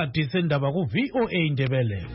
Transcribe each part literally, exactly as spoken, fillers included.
isikhathi sendaba ku V O A Indebele.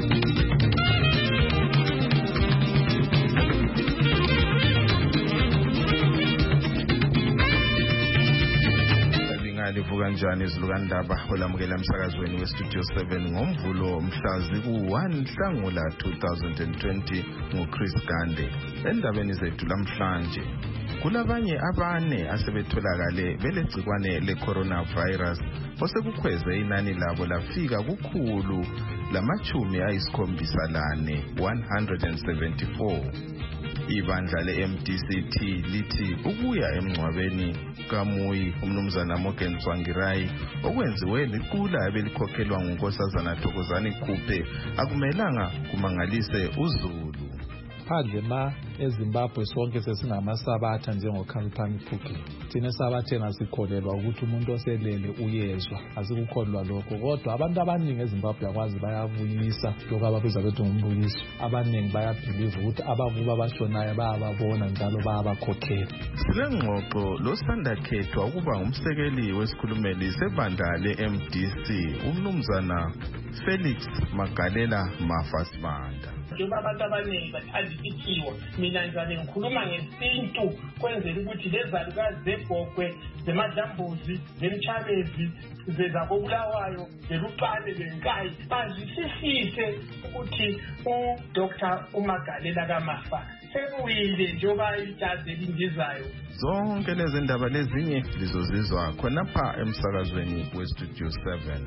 Livuka njani izilukandaba olamukela emsakazweni westudio seven ngomvulo mhlazi ku-one Nhlangula two thousand twenty nguChris Gande. Endabeni zethu lamhlanje kulabanye abane asebetholakale belegcikwane le-coronavirus osekukhweze inani labo lafika kukhulu lamachumi ayisikhombisa lane one hundred seventy-four. Ibandla le-M D C T lithi ukuya emngcwabeni kaMuyi umnumzana Morgan Tsvangirai okwenziwe liqula ebelikhokhelwa ngunkosazana Thokozani Khuphe akumelanga kumangalise uZulu. Phandle ma eZimbabwe sonke sesingamasabatha njengoKhaliphani Phukeni. Thina esabatheni asikholelwa ukuthi umuntu oselele uyezwa, asikukholwa lokho. Kodwa abantu abaningi eZimbabwe yakwazi bayabuyisa lokho ababiza bethi ngumbuyiso. Abaningi bayabhiliva ukuthi abakuba abashonayo bayababona njalo bayabakhokhela. Sile ngxoxo losandakhethwa ukuba ngumsekeli wesikhulumeli sebandla le-M D C umnumzana Felix Magalela Mafasibanda. Njengoba abantu abaningi bathanda isithiwo, mina njani ngikhuluma ngesintu kwenzela ukuthi lezalukazi zebhokwe, zemadlambuzi, zemchabezi, zezakobulawayo, zeluqane, zenkayi bazisisise ukuthi uDoctor uMagalela kaMafa sebuyile njengoba ijazi elindizayo. Zonke lezi ndaba lezinye lizozizwa khonapha emsakazweni westudio seven.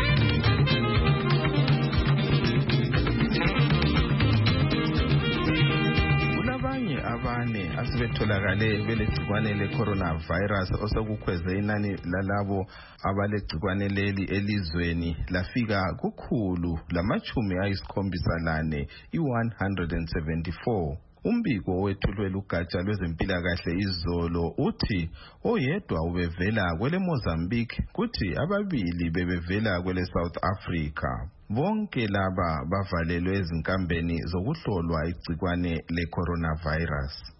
Abane asebetholakale belegcikwane le-coronavirus osekukhweze inani lalabo abalegcikwane leli elizweni lafika kukhulu lamachumi ayisikhombisa lane i-one hundred seventy-four. Umbiko wethulwe lugatsha lwezempilakahle izolo uthi oyedwa ubevela kwele Mozambique kuthi ababili bebevela kwele South Africa. Bonke laba bavalelwe ezinkambeni zokuhlolwa igcikwane le-coronavirus.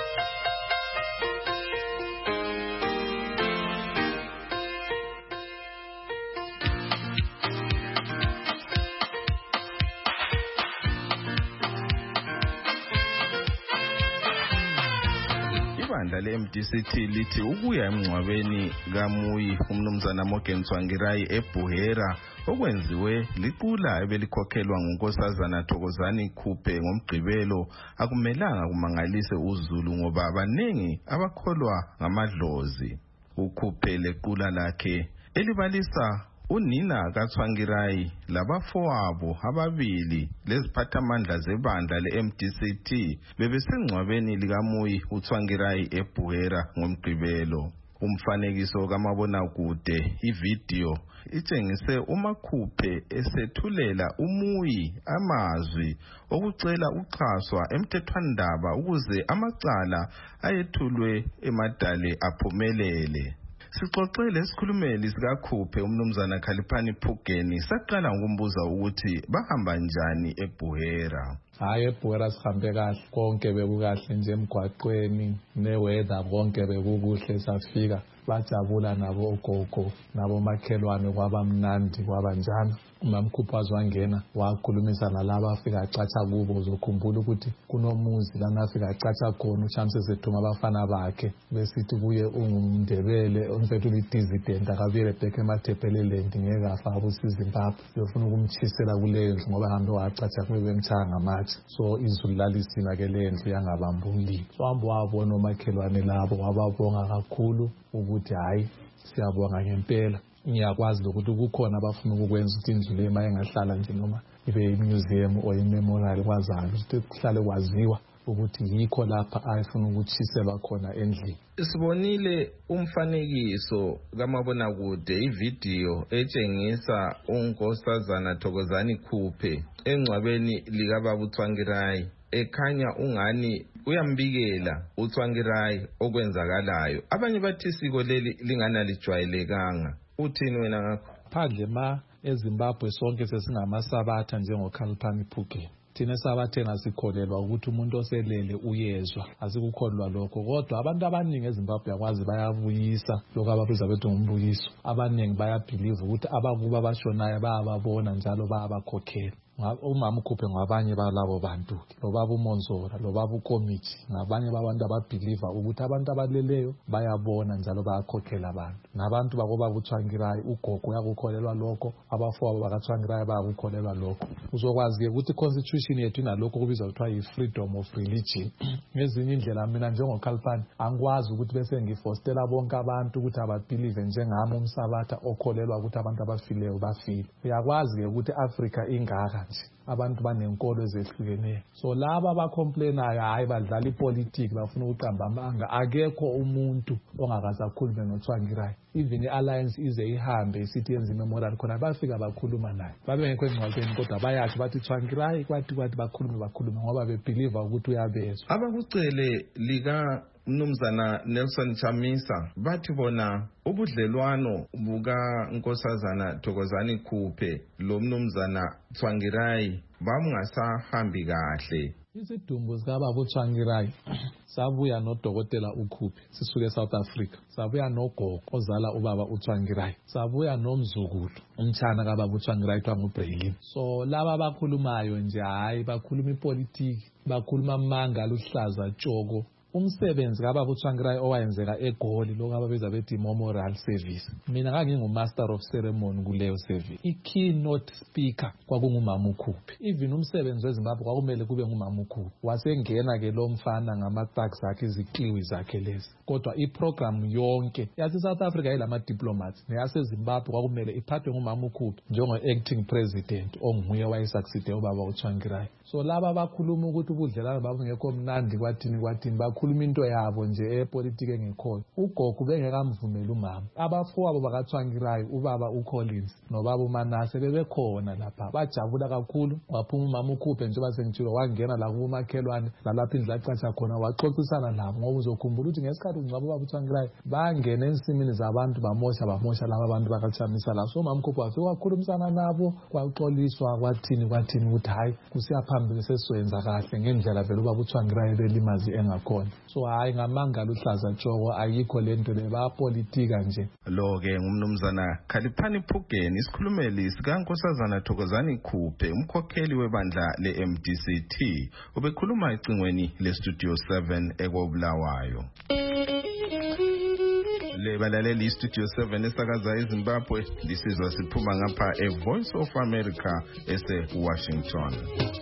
Ibandla le-M D C T lithi ukuya emngcwabeni kaMuyi umnumzana Morgan Tsvangirai eBuhera okwenziwe liqula ebelikhokhelwa ngunkosazana Thokozani Khuphe ngomgqibelo akumelanga kumangalise uZulu ngoba abaningi abakholwa ngamadlozi. Ukhuphe lequla lakhe elibalisa unina kaTsvangirai labafowabo ababili leziphathamandla zebandla le-M D C T bebesengcwabeni likaMuyi uTsvangirai eBuhera ngomgqibelo. Umfanekiso kamabonakude ivideo itshengise uMakhuphe esethulela uMuyi amazwi okucela uxhaswa emthethwandaba ukuze amacala ayethulwe emadale aphumelele. Sixoxele isikhulumeli sikaKhuphe umnumzana Khaliphani Phukeni saqala ngokumbuza ukuthi bahamba njani eBuhera. Hayi eBuhera sihambe kahle, konke bekukahle nje emgwaqweni neweather konke bekukuhle safika. Bajabula nabo ogogo nabo makhelwane kwabamnandi kwabanjani. Umamkhuphazi wangena wakhulumisa nalabo afika acatsha kubo uzokhumbula ukuthi kunomuzi lana afika acatsha khona uShamse sethuma abafana bakhe besithi kuye ungumndebele umfethu lidizident akabiyele back emathepheleleni ngeke afa usizimbabwe yofuna ukumchisela kuleyo ndlu ngoba hambe wacatsha kube bemchanga ngamathi so izulu lalisina ke le ndlu yangabambuli so hambe wabona omakhelwane labo wababonga kakhulu ukuthi hayi siyabonga ngempela. Ngiyakwazi ukuthi kukhona abafuna ukukwenza ukuthi indlu le mayengahlala nje noma ibe i-museum or i-memorial kwazayo ukuthi kuhlale kwaziwa ukuthi yikho lapha ayefuna ukuthiselwa khona endlini. Sibonile umfanekiso kamabonakude ivideo etshengisa unkosazana Thokozani Khuphe engcwabeni likababa uTsvangirai ekhanya ungani uyambikela uTsvangirai okwenzakalayo. Abanye bathi isiko leli lingana lijwayelekanga. Uthini wena ngakho? Phandle ma eZimbabwe sonke sesingamasabatha njengoKhaliphani Phukeni. thina sabathenga sikholelwa ukuthi umuntu oselele uyezwa asikukholwa lokho kodwa abantu abaningi eZimbabwe yakwazi bayabuyisa lokho ababiza bethi ngumbuyiso abaningi bayabhiliva ukuthi abakuba abashonayo bayababona njalo bayabakhokhela umama ukhuphe ngabanye balabo bantu lo baba uMonzora lo baba uKomiti ngabanye babantu ababhiliva ukuthi abantu abaleleyo bayabona njalo bayakhokhela abantu nabantu bakoba kuThwangirayi ugogo yakukholelwa lokho abafowabo bakaThwangirayi bayakukholelwa lokho uzokwazi ukuthi constitution yethu inalokho kubizwa kuthiwa yi-freedom of religion ngezinye indlela mina njengoKhalipani angikwazi ukuthi bese ngifostela bonke abantu ukuthi ababhilive njengami umsabatha okholelwa ukuthi abantu abafileyo bafile uyakwazi ukuthi Africa ingaka abantu banenkolo ezehlukeneyo so laba abacomplainayo hayi badlala ipolitiki bafuna ukuqamba amanga akekho umuntu ongakazakhulume noThwangirayi even i-alliance ize ihambe isithi yenza imemorial khona bafika bakhuluma naye babe ngekho engcwabeni kodwa bayathi bathi Thwangirayi kwathi kwathi bakhulume bakhulume ngoba bebhiliva ukuthi uyabezwa abakucele lika Mnumzana Nelson Chamisa bathi bona ubudlelwano buka Nkosazana Thokozani Khuphe lo Mnumzana Thwangirayi bamngasahambi kahle isidumbu sikababa uThwangirayi sabuya nodokotela uKhuphe sisuke South Africa sabuya nogogo ozala ubaba uThwangirayi sabuya nomzukulu umtshana kababa uThwangirayi kuthiwa nguBraylin so laba abakhulumayo nje hayi bakhuluma ipolitiki bakhuluma amanga aluhlaza tshoko umsebenzi kababa uThwangirayi owayenzeka eGoli lokho ababiza bethi memorial service mina ngangingumaster of ceremony kuleyo service i-keynote speaker kwakungumama uKhuphe even umsebenzi weZimbabwe kwakumele kube ngumama uKhuphe wasengena ke lo mfana ngama-tax akhe izikliwi zakhe lezi kodwa iprogram yonke yase South Africa yilama diplomats neyaseZimbabwe kwakumele iphathwe ngumama uKhuphe njengo-acting president onguye wayesuccede ubaba uThwangirayi so laba abakhuluma ukuthi ubudlelwano babo ngekho mnandi kwathini kwathini bakhuluma into yabo nje epolitiki engekhoyo ugogo bengekamvumela umama abafowabo bakaThwangirayi ubaba uCollins nobaba uManase bebekhona lapha bajabula kakhulu waphuma umama uKhuphe njengoba sengitshilo wangena la kumakhelwane lalapha indlu acatsha khona waxoxisana labo ngoba uzokhumbula ukuthi ngesikhathi ungcwaba ubaba uThwangirayi bangena ensimini zabantu bamosha bamosha laba abantu bakaChamisa la so umama uKhuphe wafika wakhulumisana nabo kwaxoliswa kwathini kwathini ukuthi hayi kusiyaphambili sesizoyenza kahle ngendlela vele ubaba uThwangirayi belimazi engakhona so hayi ngamanga luhlaza tshoko ayikho lento le bapolitika nje lo ke ngumnumzana Khaliphani Phugeni isikhulumeli sikaNkosazana Thokozani Khuphe umkhokheli webandla le-M D C T ubekhuluma ecingweni le-Studio seven eKobulawayo le balaleli iStudio seven esakaza eZimbabwe lisizwa siphuma ngapha eVoice of America ese-Washington.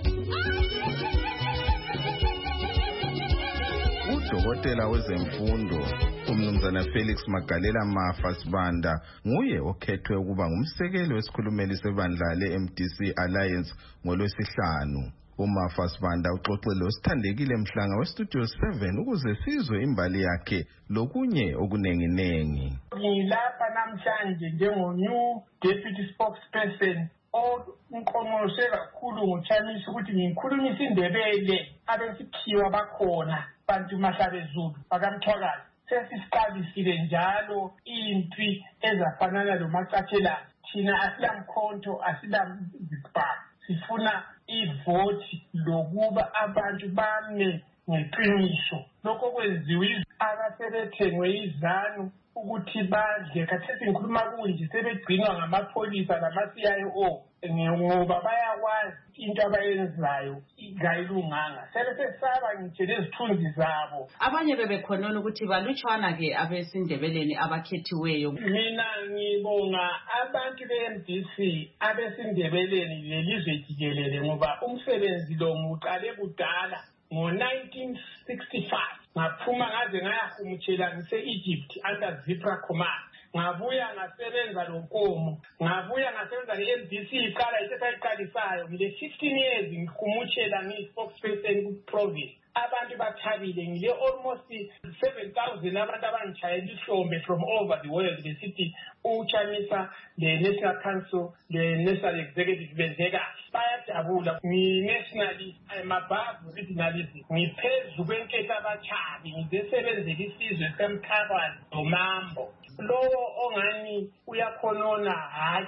Udokotela wezemfundo umnumzana Felix Magalela Mafa Sibanda nguye okhethwe ukuba ngumsekeli wesikhulumeli sebandla le-M D C Alliance ngolwesihlanu. uMafa Sibanda uxoxele osithandekile mhlanga weStudio seven ukuze sizwe imbali yakhe lokunye okunenginengi. Ngilapha namhlanje njengo-new deputy spokesperson onqongqoshe kakhulu nguChamisa ukuthi ngikhulumise indebele abesikhiwa bakhona bantu mahlabezulu bakamthwakazi sesisiqalisile njalo impi ezafanana lomacatshelana thina asilamkhonto asilamzibhalo sifuna ivoti lokuba abantu bame ngeqiniso lokho kwenziwe abasebethengwe izanu ukuthi badle khathesi ngikhuluma kunje sebegcinwa ngamapholisa nama-C I O ngoba bayakwazi into abayenzayo ingayilunganga sebe sesaba ngitshe lezithunzi zabo abanye bebekhonona ukuthi balutshwana-ke abesindebeleni abakhethiweyo. Mina ngibonga abantu be-M D C abesindebeleni lelizwe jikelele ngoba umsebenzi lo ngiwuqale kudala ngo-nineteen sixty-five ngaphuma ngaze ngayahumutshela ngise-Egypt under Zipra Command ngabuya ngasebenza lonkomo ngabuya ngasebenza le-M D C iqala isesayiqalisayo ngile fifteen years ngihumutshela ngiyi-spokesperson ku-province abantu bathabile ngile almost seven thousand abantu abangitshayela ihlombe from over the world besithi uChamisa le-National Council le-National Executive benze kahle bayajabula ngi-nationalist amabhavu regionalism ngiphezu kwenketho abatshabi ngizesebenzela isizwe semkharazi nomambo lowo ongani uyakhonona hatshi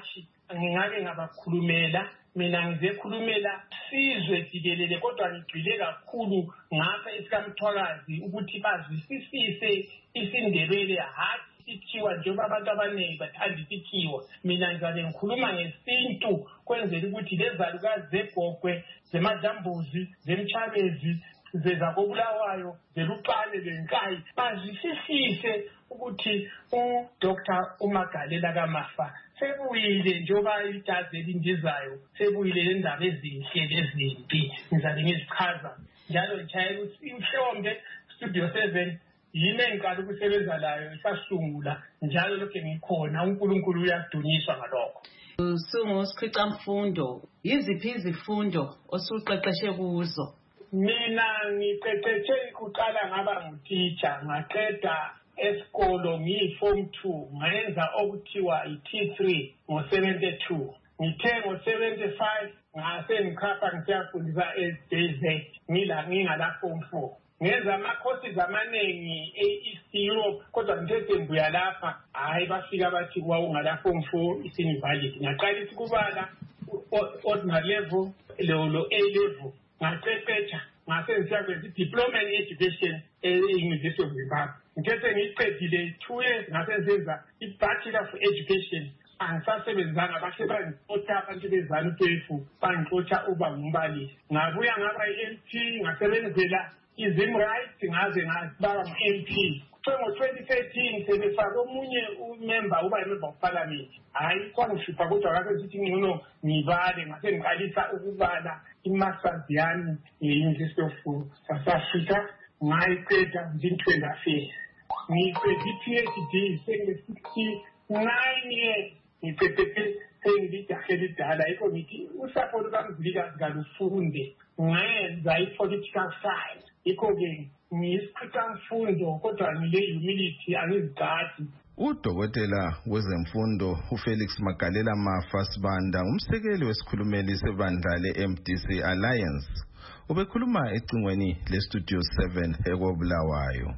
ngingake ngabakhulumela mina ngizekhulumela sizwe jikelele kodwa ngigxile kakhulu ngapha esikamthwakazi ukuthi bazwisisise isindebele hathi sikhiwa njengoba abantu abaningi bathanda isikhiwa. Mina ngizabe ngikhuluma ngesintu kwenzela ukuthi lezalukazi zegogwe zemadambuzi zemchabezi zezakobulawayo zeluqane lenkayi bazwisisise ukuthi uDr uMagalela kaMafa sebuyile njengoba itazi elindizayo sebuyile lendaba ezinhle lezimpi. Ngizabe ngizichaza njalo njalo imhlombe Studio seven yini enkalo ukusebenza layo isasungula njalo lokho ngikhona uNkulunkulu uyadunyiswa ngalokho. Usungu sikhwica mfundo yiziphi izifundo osuqeqeshe kuzo? Mina ngiqeqeshe ukuqala ngaba ngutitsha ngaqeda esikolo ngiyi-form two ngayenza okuthiwa i-T three ngo-seventy-two. Ngithe ngo-seventy-five ngase ngikhapha ngisiyafundisa e-D Z ngila ngingala form four. Ngenza ama-courses amaningi e-East Europe kodwa ngithe ngibuya lapha hayi bafika bathi wawungala form four isinvalid. Ngaqalisa ukubala ordinary level lo A level ngaqeqesha ngase ngisiyakwenza i-diploma in education e-University of Zimbabwe. Ngithe ngiqedile two years ngase ngisenza i-bachelor of education. Angisasebenzanga bakhe bangixotsha abantu bezana utefu bangixotsha uba ngumbalisi. Ngabuya ngaba i-M P ngasebenzela izim rights ngaze ngababa ngu-M P. So ngo-twenty thirteen sebefake omunye umember uba imember of parliament. Hayi kwangihlupha kodwa kase sithi ngcono ngibale ngase ngiqalisa ukubala i-masters yami e-University of South Africa ngayiqeda ngin-twenty affairs. Ngiqede i-P H D sengine-sixty-nine years ngicedete sengijahe lidala yikho ngithi usapho lukamzilikazi kalufunde ngenza i-political science. Yikho-ke ngiyisiqhiqamfundo kodwa ngile-humility angizigadi. Udokotela wezemfundo uFelix Magalela Mafa Sibanda umsekeli wesikhulumeli sebandla le-M D C Alliance ubekhuluma ecingweni le-Studio seven ekobulawayo.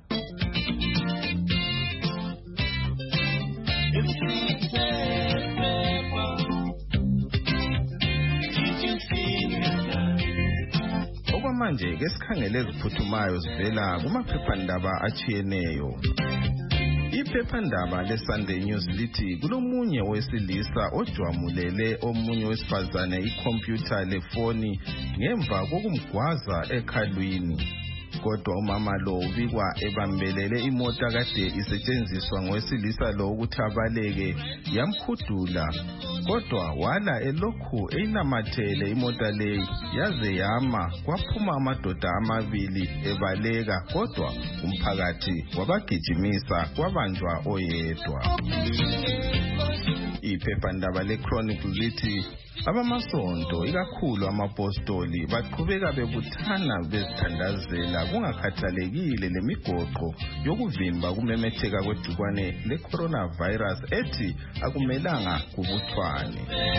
Okwamanje ke sikhangele eziphuthumayo zivela kumaphephandaba achiyeneyo. Iphephandaba le-Sunday News lithi kulomunye wesilisa ojwamulele omunye wesifazane ikhompyutha lefoni ngemva kokumgwaza ekhalwini. Kodwa umama lo ubikwa ebambelele imota kade isetshenziswa ngowesilisa lo ukuthi abaleke yamkhudula. Kodwa wala elokhu eyinamathele imota leyi yaze yama kwaphuma amadoda amabili ebaleka kodwa umphakathi wabagijimisa kwabanjwa oyedwa. Iphephandaba le-Chronicle lithi abamasonto ikakhulu amapostoli baqhubeka bebuthana bezithandazela kungakhathalekile lemigoqo yokuvimba kumemetheka kwegcikwane le-coronavirus ethi akumelanga kubuthwane.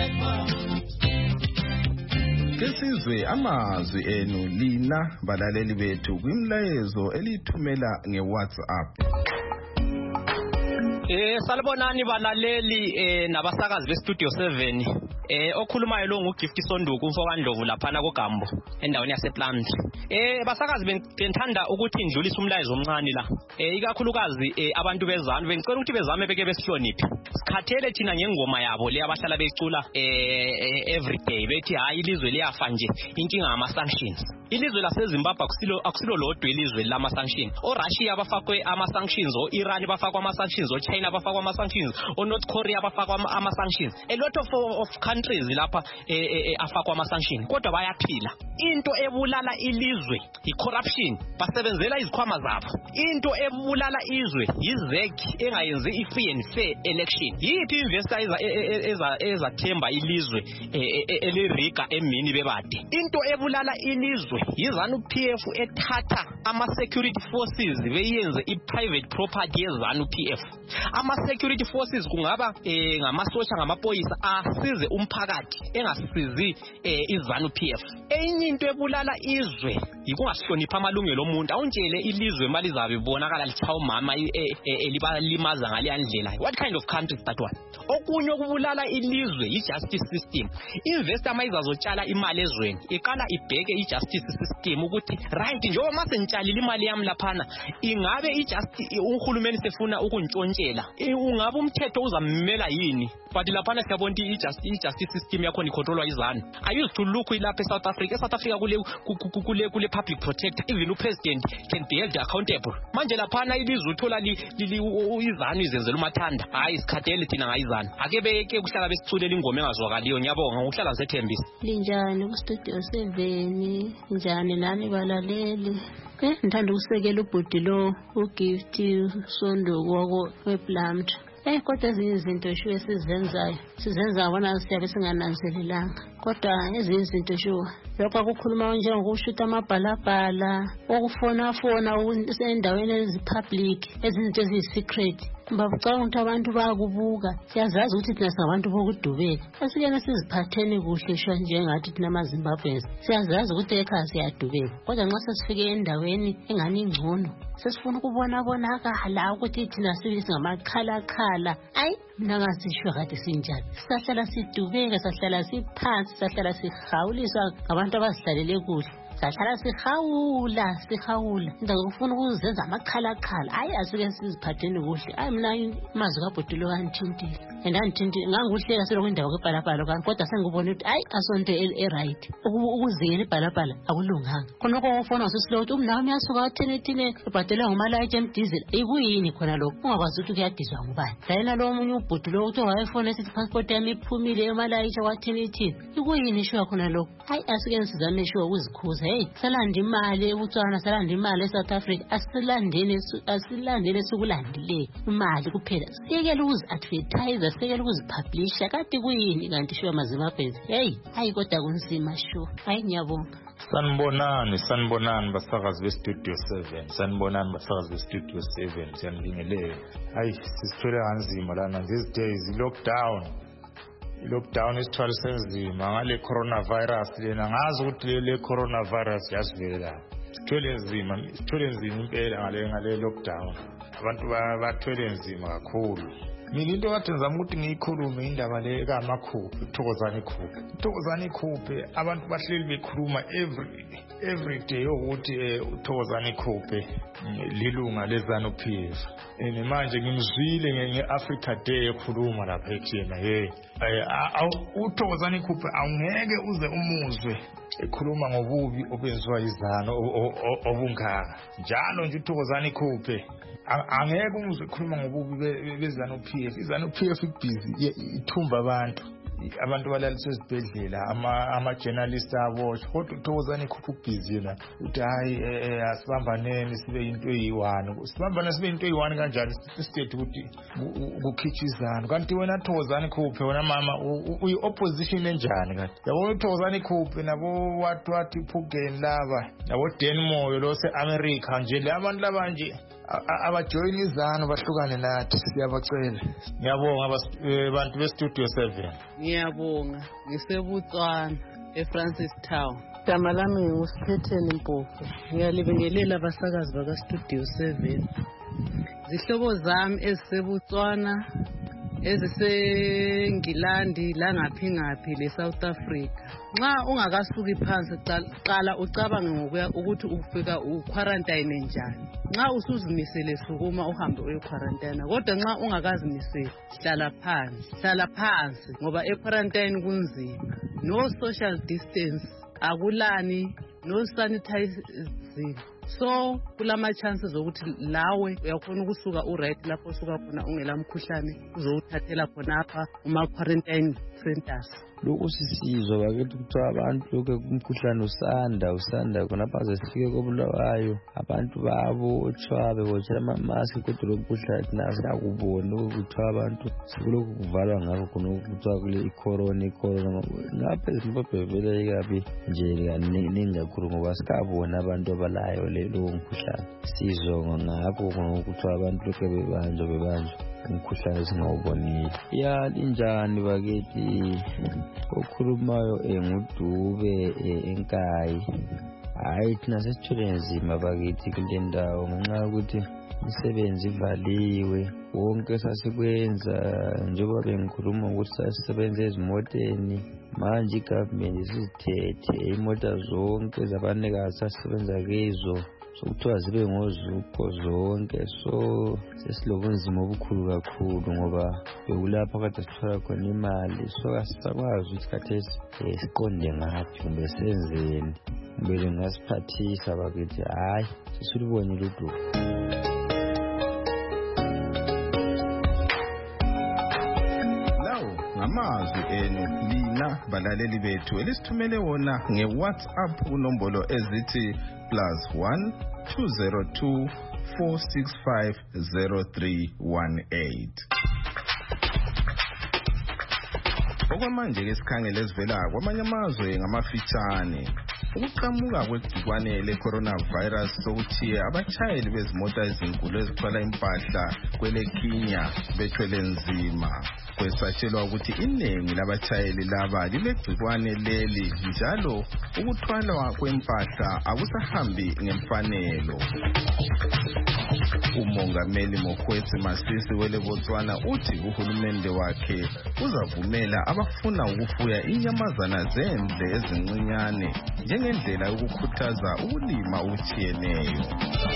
Kesizwe amazwi enu lina balaleli bethu kwimlayezo elithumela nge-WhatsApp. Eh salibonani balaleli eh nabasakazi beStudio seven. Eh okhulumayo lo nguGift Sonduku umfokandlovu laphana koGambo endaweni yasePlant. Eh basakazi bengithanda ukuthi indlulise umlayezo omncane la. Eh ikakhulukazi eh abantu bezana bengicela ukuthi bezame beke besihloniphi. Sikhathele thina ngengoma yabo le abahlala becula eh everyday bethi hayi ilizwe liyafa nje inkinga ama sanctions. Ilizwe laseZimbabwe akusilo akusilo lodwa ilizwe lama sanctions. O Russia bafakwe ama sanctions, o Iran bafakwa ama sanctions, o China bafakwa ama sanctions, o North Korea bafakwa ama sanctions. A lot of of countries lapha eh afakwa ama sanctions kodwa bayaphila. Into ebulala ilizwe i-corruption, basebenzela izikhwama zabo. Into ebulala izwe yizek engayenzi i-free and fair election. Yithi investor eza ezathemba ilizwe elirika emini bebade. Into ebulala ilizwe yizanu P F ethatha ama security forces beyenze i-private property yezanu P F. Ama security forces kungaba ngamasosha ngamapolisa asize umphakathi engasizi iZANU P F. Enye into ebulala izwe yikungahlonipha amalungelo omuntu. Awuntshele ilizwe mali zabe bonakala lichaya umama elibalimaza ngaleyandlela. What kind of country is that one? Okunye okubulala ilizwe i-justice system. Investor amayizazotshala imali ezweni iqala ibheke i-justice system ukuthi right njengoba mase ngitshalile imali yami laphana ingabe i-justice uhulumeni sefuna ukuntshontshela ungabe umthetho uzammela yini. But laphana siyabona i-justice system yakho icontrolwa iZANU. I used to look lapha eSouth Africa. eSouth Africa kule kule kule public protector, even upresident can be held accountable. Manje laphana ilizwe uthola iZANU izenzela umathanda. Hayi isikhathele thina ngayiZANU. Ake beke kuhlala besithulela ingoma engazwakaliyo. Ngiyabonga ukuhlala zethembisa. Linjani ku Studio seven? Njani nani balaleli? Eh ngithanda ukusekela ubhudi lo uGift Sondo kwako wePlumd. Eh kodwa ezinye izinto shuwe sizenzayo sizenza bona siyabe singananzelelanga kodwa ezinye izinto shuwe lokho akukhuluma njengokushuta amabhalabhala okufona fona endaweni ezipublic ezinto eziyisecret Mbabacanga ukuthi abantu bayakubuka siyazazi ukuthi thina sabantu bokudubeka asikene siziphatheni kuhle shwa njengathi thina amaZimbabweans siyazazi ukuthi ekhaya siyadubeka kodwa nxa sesifike endaweni engani ingcono sesifuna ukubona bonakala ukuthi thina sibisi ngamakhala khala ayi mina ngasishwa kade sinjani sahlala sidubeka sahlala siphansi sahlala sihawuliswa ngabantu abazihlalele kuhle sahlala sihawula sihawula indawo ukufuna ukuzenza amakhala khala ayi asike siziphatheni kuhle ayi mina imazwi kaBhotolo kanthintile endanthinti nganguhleka selokho indawo kebhalabhala kanti kodwa sengibona ukuthi ayi asonto e-right ukuziyela ibhalabhala akulunganga khona kokufona usisilothu umnami yasuka wathenethine ebhadela ngomalayithi emdizela ikuyini khona lokho ungakwazi ukuthi kuyadizwa ngubani dayela lo omunye uBhotolo ukuthi wayefona esithi passport yami iphumile emalayithi wathenethine ikuyini shuwa khona lokho ayi asike sizame shuwa ukuzikhuza hey salanda imali ebutswana salanda imali eSouth Africa asilandeni asilandeni sokulandile imali kuphela sikele ukuzi advertise sikele ukuzipublisha kade kuyini kanti shuwa amaZimbabweans hey hayi kodwa kunzima shuwa hayi ngiyabonga. Sanibonani sanibonani basakazi beStudio seven sanibonani basakazi beStudio seven siyanibingelela hayi sisithwele kanzima lana these days lockdown lockdown isithwala senzima ngale coronavirus lena ngazi ukuthi le coronavirus yasivela sithwele nzima sithwele nzima impela ngale ngale lockdown abantu bathwele nzima kakhulu. Mina into kade ngizama ukuthi ngiyikhulume indaba le kaMakhuphe uThokozani Khuphe uThokozani Khuphe abantu bahleli bekhuluma every every day ukuthi uThokozani Khuphe lilunga leZANU P F and manje ngimzwile ngeAfrica Day ekhuluma lapha ekhina hey uThokozani Khuphe awungeke uze umuzwe ekhuluma ngobubi obenziwa iZANU obungaka njalo nje uThokozani Khuphe angeke umuzwe ekhuluma ngobubi beZANU P F iZANU P F ibhizi ithumba abantu abantu balaliswe ezibhedlela ama ama journalists abo kodwa uThokozani Khuphe ubhizi yena uthi hayi asibambaneni sibe into eyi-one sibambana sibe into eyi-one kanjani state ukuthi ukukhitshwa iZANU kanti wena Thokozani Khuphe wena mama uyi opposition enjani kanti yabo uThokozani Khuphe nabo wathi wathi Phugeni laba nabo Dan Moyo lo se-America nje le abantu laba nje abajoyina iZANU bahlukane nathi siyabacela. Ngiyabonga abantu beStudio seven. Ngiyabonga ngisebutswana eFrancis Town. Igama lami nguSiphetheni Mpofu. Ngiyalibingelela abasakazi bakaStudio seven. Zihlobo zami ezisebutswana ezisengilandi la ngaphi ngaphi leSouth Africa. Nxa ungakasuki phansi qala ucabange ngokuya ukuthi ufika uquarantine njani. Nxa usuzimisele sukuma uhambe uyequarantine kodwa nxa ungakazimiseli hlala phansi hlala phansi ngoba equarantine kunzima. No social distance akulani no sanitizing. So kulama chances ukuthi lawe uyakhona ukusuka uright lapho usuka khona ungela mkhuhlane uzowuthathela khona apha uma quarantine centers. Lokho sisizwa bakithi ukuthi abantu lokho kumkhuhlane usanda usanda khona baze sifike kobulawayo abantu babo otshwabe botsha amamaski kodwa lo mkhuhlane nasakubona ukuthi abantu sikulokhu kuvalwa ngakho khona ukuthi kule icorona icorona ngapha eZimbabwe vele ikabi nje kaningi kakhulu ngoba sikabona abantu abalayo le lo mkhuhlane sizwa ngakho ukuthi abantu lokho bebanjwa bebanjwa umkhuhlane singawubonile. Ya linjani bakithi okhulumayo nguDube eNkayi. Hayi thina sesithole nzima bakithi kule ndawo ngenxa yokuthi imisebenzi ivaliwe. Wonke sasikwenza njengoba bengikhuluma ukuthi sasisebenza ezimoteni, manje igovernment isizithethe imota zonke zabanikazi sasisebenza kizo sokuthiwa zibe ngozuko zonke. So sesilobunzima obukhulu kakhulu ngoba bekulapho kade sithola khona imali, so asisakwazi ukuthi khathesi siqonde ngaphi kumbe senzeni, kumbe ngasiphathisa bakithi. Hayi sesilubonile udubo. Amazwi enu lina balaleli bethu elisithumele wona nge-WhatsApp kunombolo ezithi plus one two zero two four six five zero three one eight. Okwamanje ke sikhangele esivela kwamanye amazwe ngamafitshane. Ukuqhamuka kwegcikwane le-coronavirus sokuthiye abashayeli bezimota ezinkulu ezithwala impahla kwele Kenya bethwele nzima. Kwesatshelwa ukuthi iningi labashayeli laba lilegcikwane leli njalo ukuthwalwa kwempahla akusahambi ngemfanelo. Umongameli Mokgweetsi Masisi wele Botswana uthi uhulumende wakhe uzavumela abafuna ukufuya inyamazana zendle ezincinyane njengendlela yokukhuthaza ukulima okutshiyeneyo.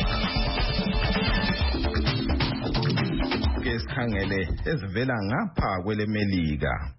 Ke sikhangele ezivela ngapha kwele Melika.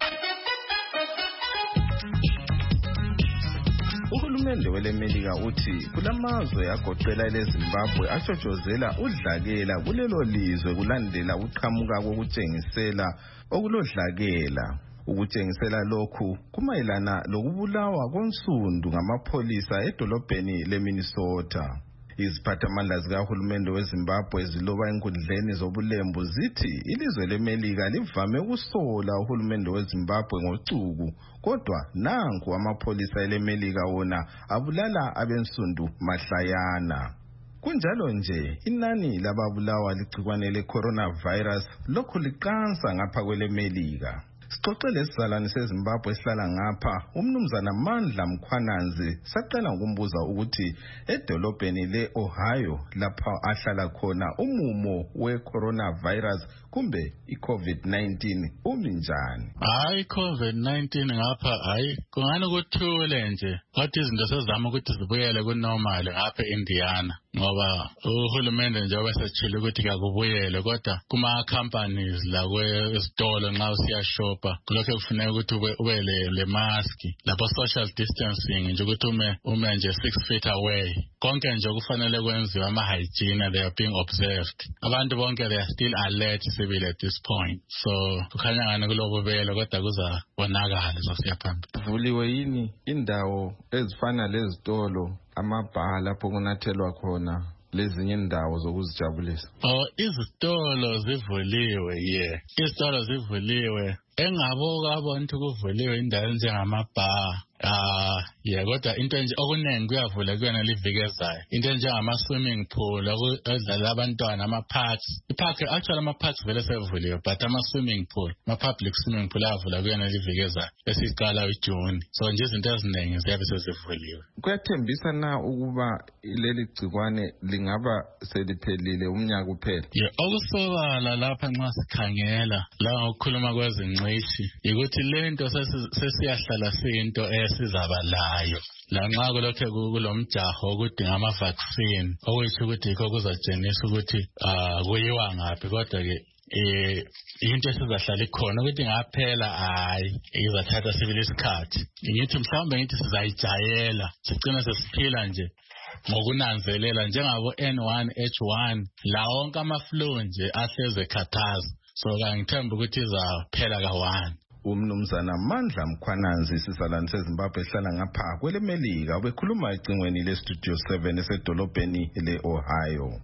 Uhulumende wele Melika uthi kulamazwe agoqela leZimbabwe ashotshozela udlakela kulelo lizwe kulandela uqhamuka kokutshengisela okulodlakela. Ukutshengisela lokhu kumayelana lokubulawa konsundu ngamapolisa edolobheni leMinnesota. Iziphathamandla zikahulumende weZimbabwe ziloba enkundleni zobulembu zithi ilizwe leMelika livame ukusola uhulumende weZimbabwe ngocuku, kodwa nanku amapolisa eleMelika wona abulala abensundu mahlayana. Kunjalo nje inani lababulawa ligcikwane le-coronavirus lokhu liqansa ngapha kwele Melika. Sixoxele isizalwane seZimbabwe esihlala ngapha umnumzana Mandla Mkhwananzi saqala ukumbuza ukuthi edolobheni le-Ohio lapha ahlala khona umumo we-coronavirus kumbe i-COVID nineteen umi njani. Hayi COVID nineteen ngapha hayi kungani kuthule nje kodwa izinto sezama ukuthi zibuyele kunormal ngapha eIndiana ngoba uhulumende nje wesechile ukuthi kakubuyele kodwa kuma companies la kwesitolo nxa usiya shopa kulokho kufuneka ukuthi ube ube le mask lapho social distancing nje ukuthi ume ume nje six feet away. Konke nje kufanele kwenziwe ama hygiene they are being observed. Abantu bonke they are still alert civil at this point. So kukhanya ngani kulobubele kodwa kuzabonakala zosiya phambili. Vuliwe yini indawo ezifana lezitolo amabhala lapho kunathelwa khona lezinye indawo zokuzijabulisa? Oh, izitolo zivuliwe yeah. Izitolo zivuliwe. Engabuka abantu kuvuliwe indawo njengamabha. Ah, yeah, kodwa into nje okuningi kuyavula kuyona livigezayo. Into njengama swimming pool, okudlala abantwana ama parks. Ipark actually ama parks vele sevuliwe, but ama swimming pool, ama public swimming pool avula kuyona livigezayo. Esiqala uJune. So nje izinto eziningi ziyabe sezivuliwe. Kuyathembisa na ukuba leli gcikwane lingaba seliphelile umnyaka uphela? Yeah, okusobala lapha nxa sikhangela la ngokukhuluma kwezingcishi ukuthi lento sesiyahlala siyinto esizabalayo. La nxa kulokhe kulomjaho ukudinga ama vaccine okusho ukuthi ikho kuzatshenisa ukuthi ah kuyiwa ngaphi kodwa ke eh into esizahlala ikhona ukuthi ngaphela hayi izathatha sibili isikhathi. Ngithi mhlawumbe ngithi sizayijayela sigcina sesiphila nje ngokunanzelela njengabo N one H one la wonke ama flu nje ahleze khathaza. So ngithemba ukuthi izaphela ka-one. Umnumzana Mandla Mkhwananzi sizalwane seZimbabwe ehlala ngapha kwele Melika ubekhuluma ecingweni le Studio seven esedolobheni le-Ohio.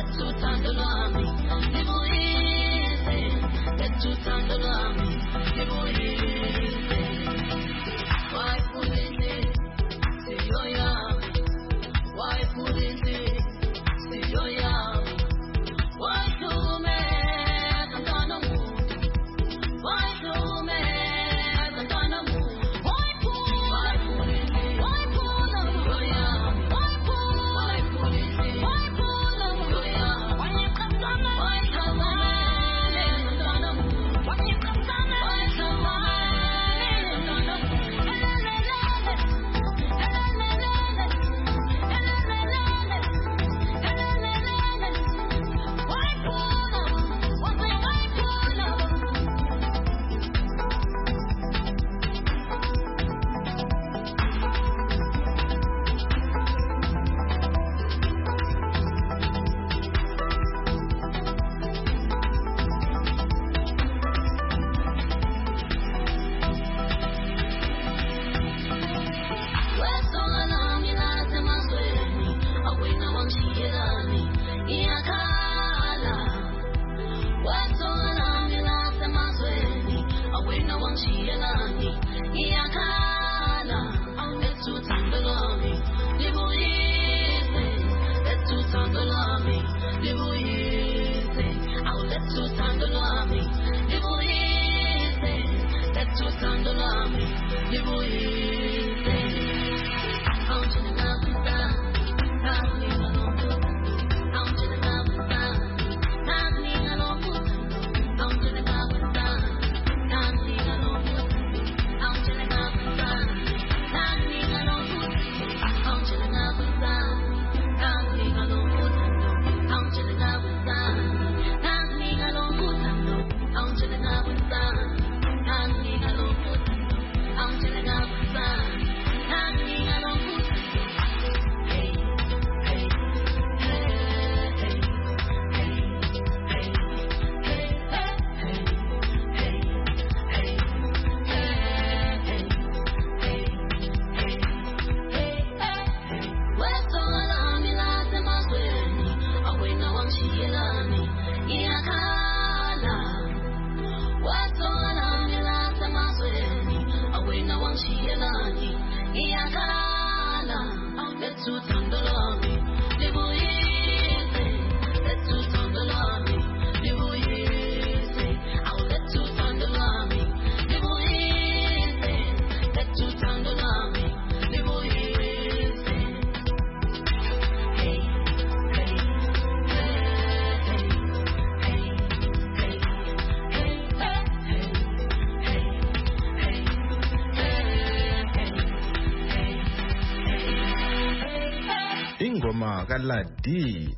ingoma kaLadi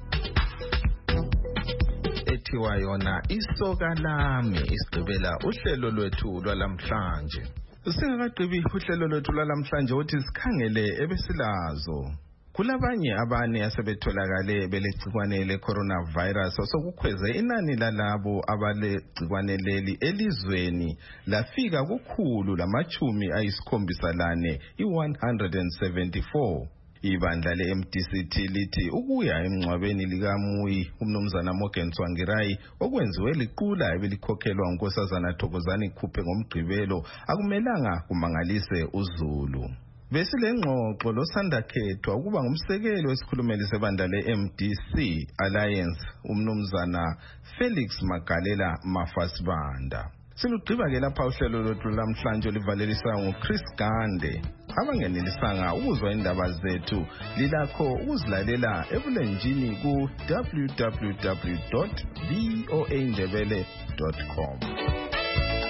ethiwa yona isoka lami isigqibela uhlelo lwethu lwalamhlanje. Singakagqibi uhlelo lwethu lwalamhlanje uthi sikhangele ebesilazo. Kulabanye abane asebetholakale belegcikwane le-coronavirus osokukhweze inani lalabo abalegcikwane leli elizweni lafika kukhulu lamachumi ayisikhombisa lane i-one hundred seventy-four. Ibandla le-M D C T lithi ukuya emngcwabeni likaMuyi umnumzana Morgan Tsvangirai okwenziwe liqula ebelikhokhelwa uNkosazana Thokozani Khuphe ngomgqibelo akumelanga kumangalise uZulu. Besilengxoxo losandakhethwa ukuba ngumsekeli wesikhulumeli sebandla le-M D C Alliance umnumzana Felix Magalela Mafasibanda. Silugqiba ke lapha uhlelo lwethu lamhlanje livalelisa nguChris Gande. Abangenelisanga ukuzwa indaba zethu lilakho ukuzilalela ebulenjini ku w w w dot v o a ndebele dot com.